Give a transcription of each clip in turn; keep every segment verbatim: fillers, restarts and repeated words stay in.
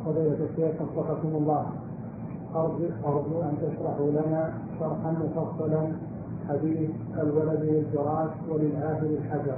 فضيلة الشيخ وفقكم الله، أرجو أرجو أن تشرحوا لنا شرحا مفصلا حديث الولد للفراش وللآخر الحجر.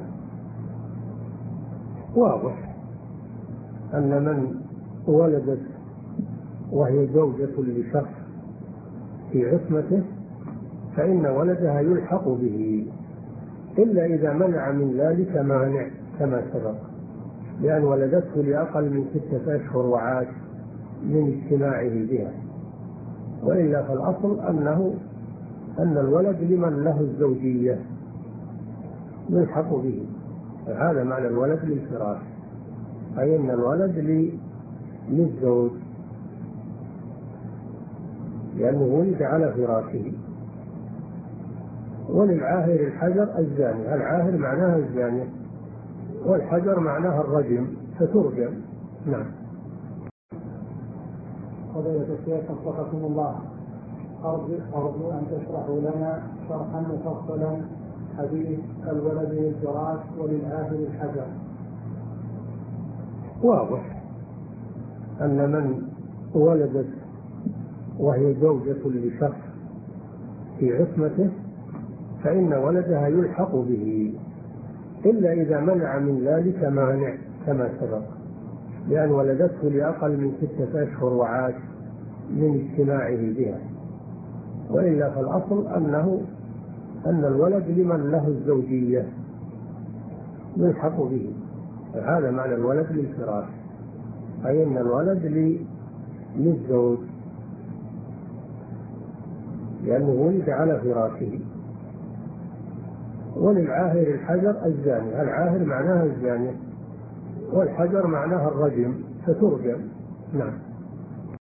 واضح أن من ولدت وهي زوجة لشخص في عصمته فإن ولدها يلحق به، إلا إذا منع من ذلك مانع كما سبق، لأن ولدته لأقل من ستة أشهر وعاش من اجتماعه بها، وإلا فالأصل أنه أن الولد لمن له الزوجية يلحق به. هذا معنى الولد للفراش، أي أن الولد للزوج لأنه ولد على فراشه. وللعاهر الحجر الزاني، العاهر معناها الزانية والحجر معناها الرجم فترجم. نعم. فضيلة الشيخ وفقكم الله، أرجو أرجو أن تشرحوا لنا شرحا مفصلا حديث الولد للفراش وللآخر الحجر. واضح أن من ولدت وهي زوجة لشخص في عصمته فإن ولدها يلحق به، إلا إذا منع من ذلك مانع كما سبق، لأن ولدته لأقل من ستة أشهر وعاش من اجتماعه بها، وإلا فالأصل أنه أن الولد لمن له الزوجية يلحق به. هذا معنى الولد للفراش، أي أن الولد للزوج لأنه ولد على فراشه. وللعاهر الحجر الزاني، العاهر معناها الزانية والحجر معناها الرجم فترجم. نعم.